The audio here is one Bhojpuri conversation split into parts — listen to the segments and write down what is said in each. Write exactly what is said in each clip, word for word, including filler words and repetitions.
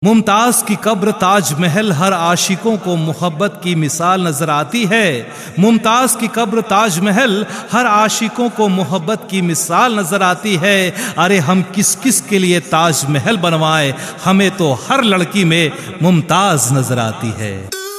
मुमताज की कब्र ताजमहल हर आशिकों को मोहब्बत की मिसाल नजर आती है। मुमताज की कब्र ताजमहल हर आशिकों को मोहब्बत की मिसाल नजर आती है। अरे हम किस किस के लिए ताजमहल बनवाए, हमें तो हर लड़की में मुमताज नजर आती है।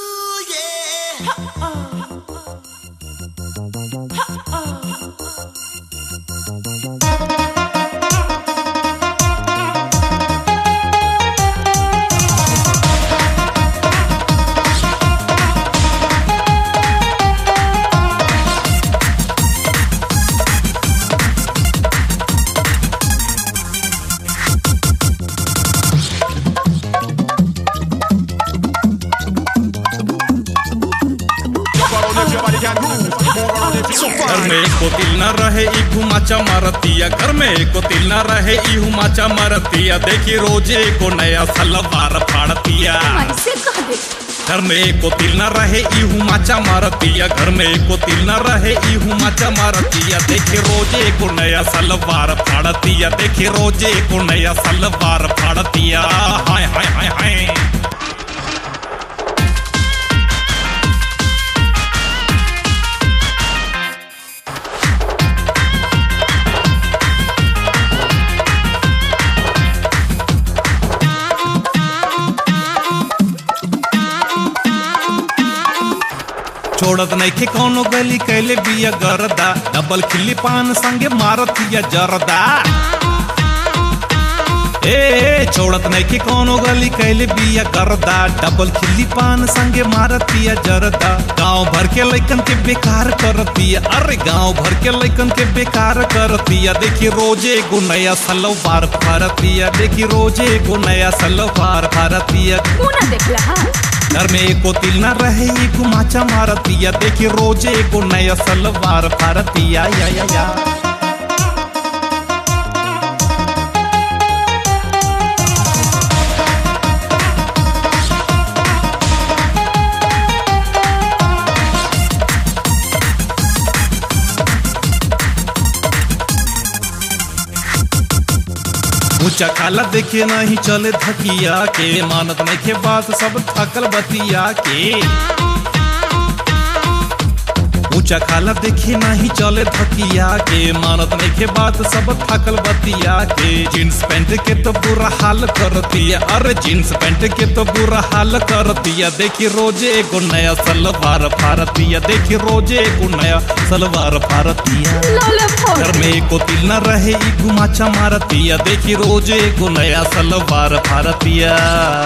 घर में को दिल न रहे ई घुमाचा मारतिया, घर में को दिल न रहे ई घुमाचा मारतिया, देखी रोजे को नया सलवार फाड़तिया। घर में को दिल न रहे ई घुमाचा मारतिया, घर में को दिल न रहे ई घुमाचा मारतिया, देखी रोजे को नया सलवार फाड़तिया, देखी रोजे को नया सलवार फाड़तिया। हाय हाय हाय हाय छोड़त नइखे कौनो गली कैले बिया गरदा, डबल खिल्ली पान संगे मारतिया जरदा। ए छोड़त नइखे कौनो गली कैले बिया गरदा, डबल खिल्ली पान संगे मारतिया जरदा। गांव भर के लइकन के बेकार करतिया, अरे गांव भर के लइकन के बेकार करतिया, देखी रोजे गो नया सलवार फाड़तिया, देखी रोजे गो नया सलवार फाड़तिया। घर में एको तिल न रहे ई घुमाचा मारतिया, देखी रोजे एको नया सलवार फाड़तिया। या या या ऊंचा खाला देखे नहीं चले धकिया के, मानत नहीं के बात सब थकल बतिया के। ऊंचा खाला देखे नहीं चले धकिया के, मानत नहीं के बात सब थकल बतिया के। जींस पैंट के तो बुरा हाल करतिया, अरे जींस पैंट के तो बुरा हाल करतिया, देखी रोजे एगो नया सलवार फाड़तिया, देखी रोजे एगो नया सलवार फाड़तिया। घर में एको तिल न रहे ई घुमाचा मारतिया, देखी रोजे एगो नया सलवार फाड़तिया।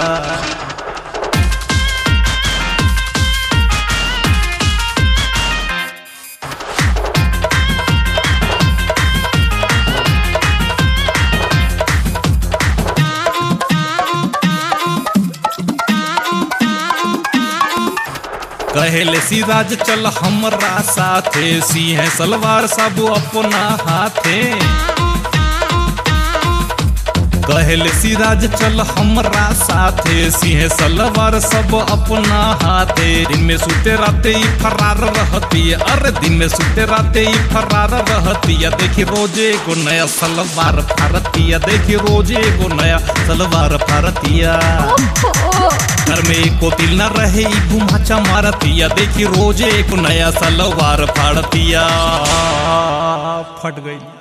कहेले सिराज चल हमरा साथे, सी है सलवार सब अपना हाथे। कहेले सिराज चल हमरा साथे, सी है सलवार सब अपना हाथे। दिन में सुते राते ही फरार रहती है, अरे दिन में सुते राते ही फरार रहती है, देखी रोजे को नया सलवार फाड़तिया, देखी रोजे को नया सलवार फाड़तिया। घर में एको तिल न रहे ई घुमाचा मारतिया, देखी रोजे को नया सलवार फाड़तिया। फट गई।